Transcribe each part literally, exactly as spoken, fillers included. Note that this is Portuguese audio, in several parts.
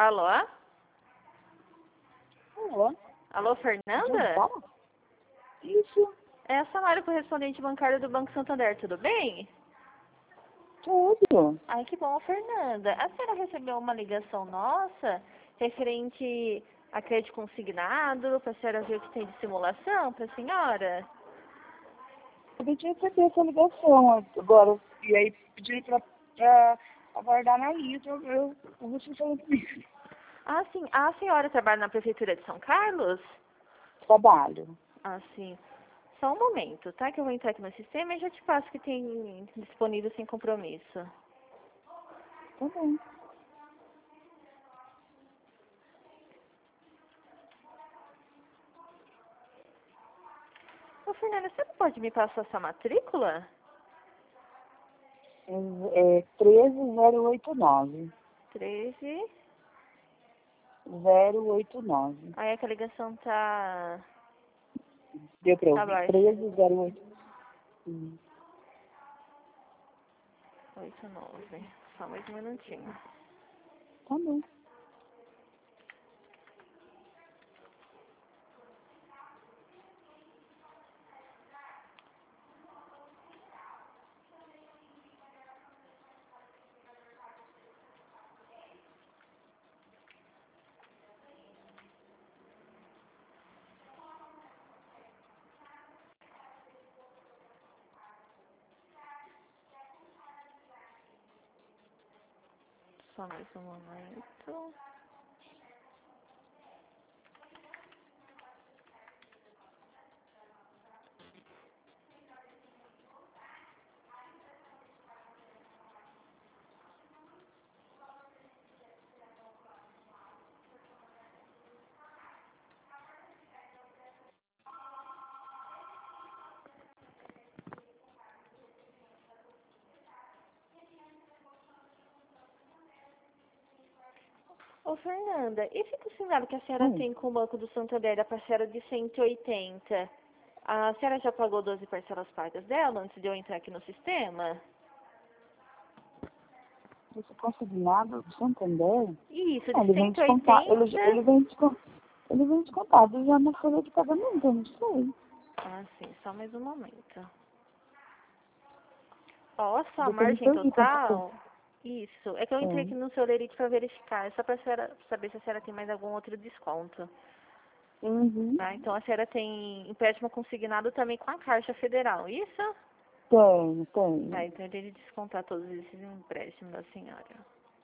Alô? Alô? Alô, Quem Fernanda? fala? Isso, É a Samara, correspondente bancária do Banco Santander, tudo bem? tudo. Ai, que bom, Fernanda. A senhora recebeu uma ligação nossa referente a crédito consignado, para a senhora ver o que tem de simulação para a senhora? Eu pedi receber essa ligação agora. E aí pedi pra, pra aguardar na linha pra eu, eu vou te falando comigo. Ah, sim. A senhora trabalha na Prefeitura de São Carlos? Trabalho. Ah, sim. Só um momento, tá? Que eu vou entrar aqui no sistema e já te passo o que tem disponível sem compromisso. Tá bom. Ô, Fernanda, você pode me passar sua matrícula? É, é treze zero oito nove. treze. zero oito nove. Aí é que a ligação tá... Deu pra tá ouvir? baixa. treze zero oito. Hum. oito nove. Só mais um minutinho. Tá bom. Só mais um momento. Ô, Fernanda, esse consignado que a senhora Hum. tem com o Banco do Santander da parcela de cento e oitenta, a senhora já pagou doze parcelas pagas dela antes de eu entrar aqui no sistema? Esse consignado do Santander, Isso, ah, de ele vem cento e descontar, ele, oitenta. ele vem descontar, ele vem descontado já na folha de pagamento, eu não sei. Ah, sim, só mais um momento. Ó, a sua Depende margem tanto de quanto for. total... Isso, é que eu entrei aqui É. no seu Lerite para verificar, é só para saber se a senhora tem mais algum outro desconto. Uhum. Tá? Então a senhora tem empréstimo consignado também com a Caixa Federal, isso? Tenho, Tá, tenho. então ele descontar todos esses empréstimos da senhora.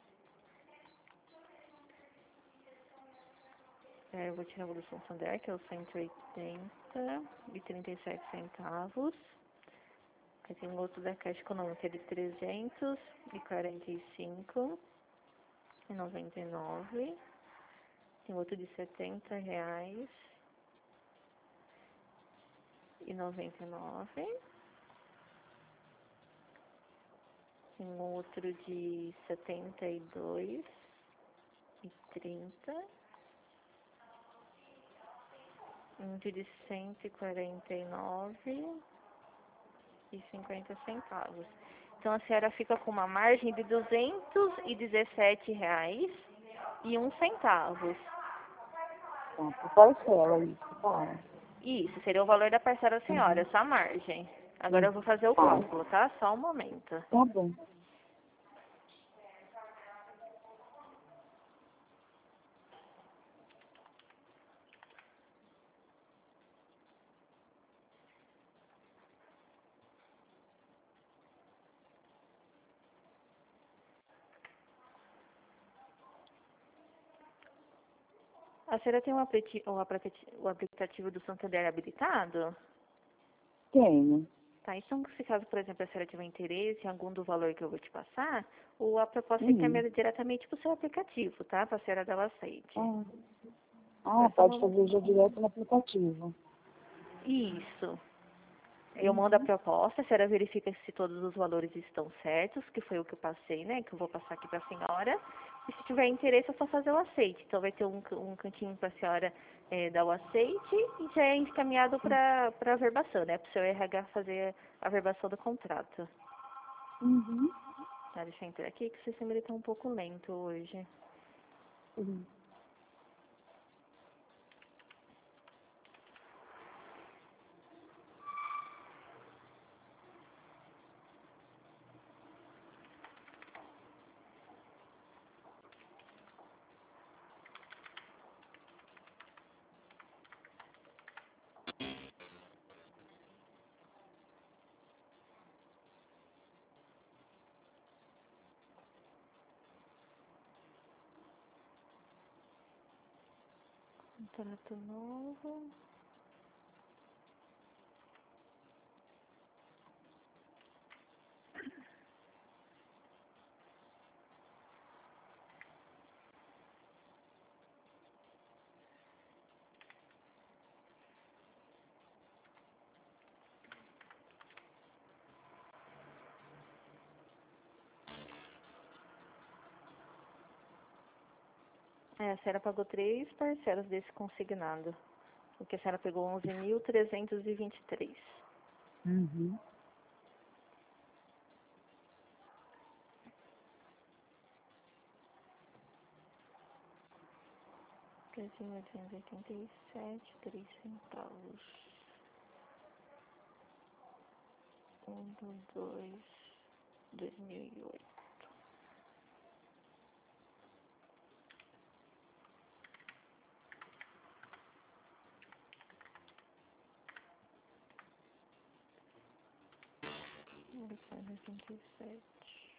É, eu vou tirar o do Santander, que é o cento e oitenta e trinta e sete centavos. Aí tem o outro da Caixa Econômica, que é de trezentos e quarenta e cinco e noventa e nove. Tem outro de setenta reais e noventa e nove. Tem outro de setenta e dois e trinta. Um de cento e quarenta e nove e cinquenta centavos. Então a senhora fica com uma margem de duzentos e dezessete reais e um centavos. Tá, por parcela isso, tá. Isso, seria o valor da parcela da senhora, Uhum. essa margem. Agora eu Uhum. vou fazer o Tá, cálculo, tá? Só um momento. tá bom. A senhora tem o aplicati- o aplicati- o aplicativo do Santander habilitado? Tenho. Tá, então se caso, por exemplo, a senhora tiver interesse em algum do valor que eu vou te passar, o, a proposta é Uhum. encaminhada diretamente para o seu aplicativo, tá? Para a senhora dar o aceite. Ah, ah, Agora só pode uma... fazer já direto no aplicativo. Isso. Eu mando a Uhum. proposta, a senhora verifica se todos os valores estão certos, que foi o que eu passei, né? Que eu vou passar aqui para a senhora. E se tiver interesse, é só fazer o aceite. Então vai ter um, ca- um cantinho para a senhora eh, dar o aceite e já é encaminhado para a verbação, né? Para o seu R H fazer a verbação do contrato. Uhum. Tá, deixa eu entrar aqui que o sistema está um pouco lento hoje. Uhum. Contrato novo. É, a senhora pagou três parcelas desse consignado. Porque a senhora pegou onze mil trezentos e vinte e três. Uhum. treze mil oitocentos e oitenta e sete, três centavos. um do dois, dois mil e oito. oitocentos e oitenta e sete.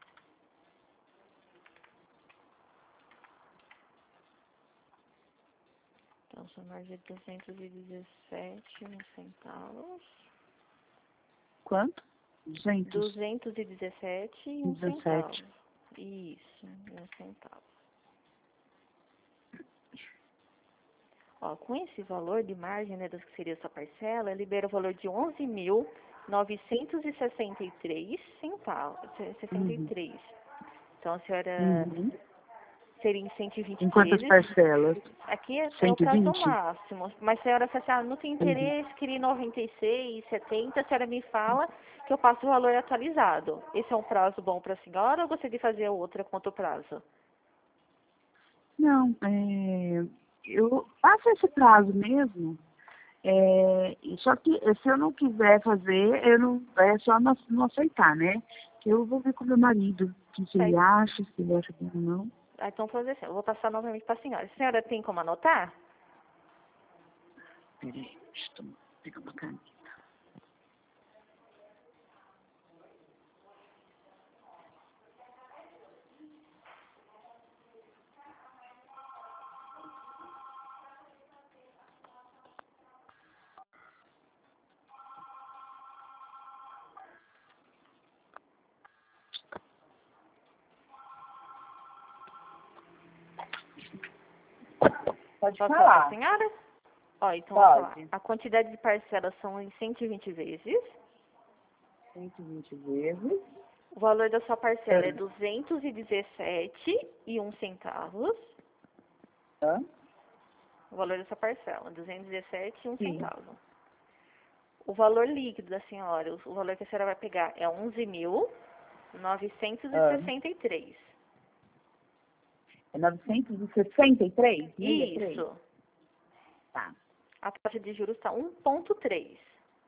Então, são mais de duzentos e dezessete centavos. Quanto? duzentos. duzentos e dezessete e um centavo. dezessete. Isso, e um centavo. Ó, com esse valor de margem, né, das que seria essa parcela, libera o valor de onze mil novecentos e sessenta e três centavos, sessenta e três. Uhum. Então, a senhora Uhum. seria em cento e vinte Em quantas vezes. parcelas? Aqui é, é o cento e prazo vinte? máximo. Mas a senhora, se a senhora não tem interesse, queria noventa e seis, setenta, a senhora me fala que eu passo o valor atualizado. Esse é um prazo bom para a senhora ou gostaria de fazer outra quanto prazo? Não, é, eu faço esse prazo mesmo. É, e só que se eu não quiser fazer, eu não, é só não, não aceitar, né? Que eu vou ver com meu marido, que se Tá, ele acha, se ele acha bom ou não. ah, então, fazer assim, eu vou passar novamente para a senhora. A senhora tem como anotar? Peraí, deixa eu pegar uma caneta. Pode Posso falar para a falar. senhora? Ó, então, vou falar. Pode. A quantidade de parcelas são em cento e vinte vezes. cento e vinte vezes. O valor da sua parcela é Hã? duzentos e dezessete e um centavos. Hã? O valor dessa parcela, duzentos e dezessete e um Sim. centavo. O valor líquido da senhora, o valor que a senhora vai pegar é onze mil novecentos e Hã? sessenta e três. É novecentos e sessenta e três? sessenta e três? Isso. Tá. A taxa de juros está um ponto três.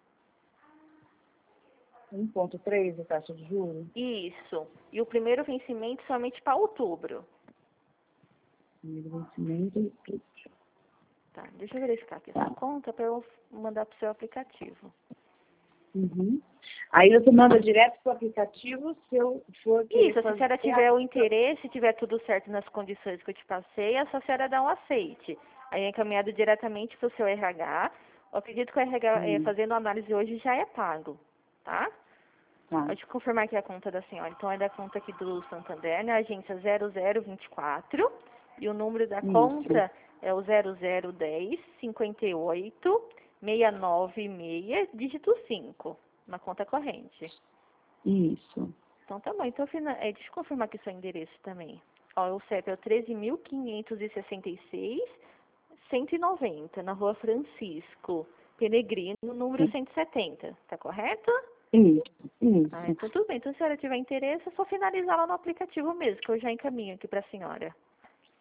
um ponto três a taxa de juros? Isso. E o primeiro vencimento somente para outubro. Primeiro vencimento. Tá, deixa eu verificar aqui a Tá. sua conta para eu mandar para o seu aplicativo. Uhum. Aí você manda direto para o aplicativo se eu for querer Isso, se a fazer senhora tiver o interesse, tiver tudo certo nas condições que eu te passei, é só a senhora dar um aceite. Aí é encaminhado diretamente para o seu R H. Eu acredito que o R H, eh, Hum, fazendo a análise hoje, já é pago, tá? tá. Deixa eu confirmar aqui a conta da senhora. Então, é da conta aqui do Santander, na agência zero zero vinte e quatro. E o número da Isso. conta é o zero zero dez, cinquenta e oito, sessenta e nove seis, dígito cinco, na conta corrente. Isso. Então, tá bom. Então, fina- é, deixa eu confirmar aqui o seu endereço também. Ó, o C E P é o treze mil quinhentos e sessenta e seis, cento e noventa, na rua Francisco Peregrino, número I- cento e setenta. Tá correto? Isso. Ah, Isso. então tudo bem. Então, se a senhora tiver interesse, é só finalizar lá no aplicativo mesmo, que eu já encaminho aqui para a senhora.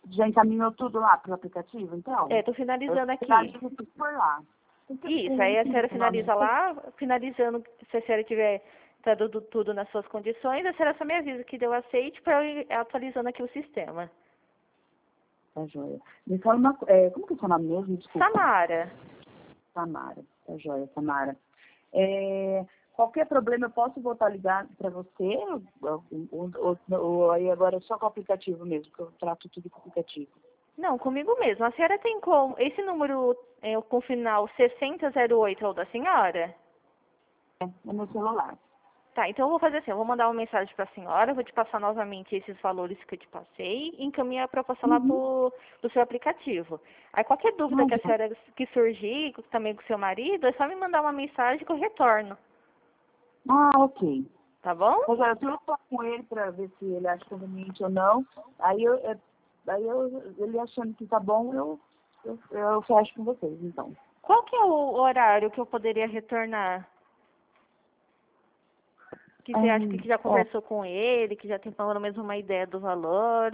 Já encaminhou tudo lá pro aplicativo, então? É, tô finalizando Eu aqui. finalizo tudo por lá. Isso, aí a senhora finaliza lá, finalizando, se a senhora tiver tá tudo, tudo nas suas condições, a senhora só me avisa que deu aceite para eu ir atualizando aqui o sistema. Tá joia. Me fala uma coisa, é, como que é o seu nome mesmo? Desculpa. Samara. Samara, tá joia, Samara. É, qualquer problema eu posso voltar a ligar para você? Ou, ou, ou, ou aí agora é só com o aplicativo mesmo, que eu trato tudo com o aplicativo? Não, comigo mesmo. A senhora tem como, esse número é, com final sessenta zero oito é o da senhora? É, no meu celular. Tá, então eu vou fazer assim, eu vou mandar uma mensagem para a senhora, vou te passar novamente esses valores que eu te passei e encaminhar a proposta lá Uhum. pro, pro seu aplicativo. Aí qualquer dúvida que a senhora que surgir, também com o seu marido, é só me mandar uma mensagem que eu retorno. Ah, ok. Tá bom? Agora, se eu falar com ele para ver se ele acha conveniente ou não, aí, eu, é, aí eu, ele achando que tá bom, eu, eu, eu fecho com vocês, então. Qual que é o horário que eu poderia retornar? Que você acha que Hum, já ó, conversou com ele, que já tem pelo menos uma ideia do valor?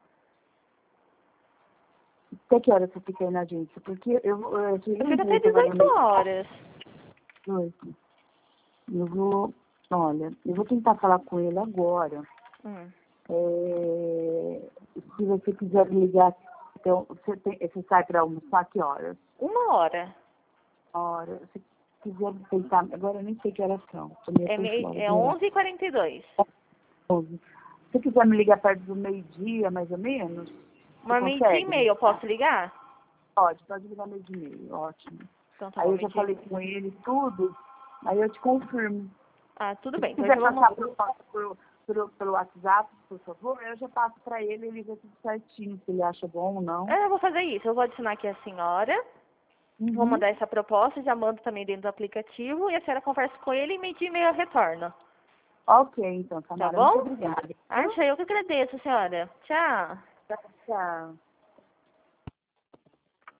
até que hora você fica aí na agência? Porque eu, eu, eu, Eu fico até dezoito horas. Oito. Eu vou, olha, eu vou tentar falar com ele agora. Hum. É, se você quiser me ligar, então, você, tem, você sai para almoçar que horas? Uma hora. Hora, se quiser tentar, agora eu nem sei que horas são. Tô meio É, por mei, fora é de horário. onze e quarenta e dois. onze. Se você quiser me ligar perto do meio-dia, mais ou menos, você Uma meio dia e consegue? meia, eu posso ligar? Pode, pode ligar meio-dia e meio, ótimo. Então tá Aí bom, eu já meio dia e falei meia. com ele tudo, aí eu te confirmo. Ah, tudo Se bem. Então quiser já vamos... passar por, por, por, pelo WhatsApp, por favor, eu já passo para ele, ele vê tudo certinho, se ele acha bom ou não. É, eu vou fazer isso. Eu vou adicionar aqui a senhora. Vou Uhum. mandar essa proposta, já mando também dentro do aplicativo. E a senhora conversa com ele e meio dia e meia eu retorno. Ok, então, Tá Samara, muito bom? obrigada. Acha, eu que agradeço, senhora. Tchau. Tchau.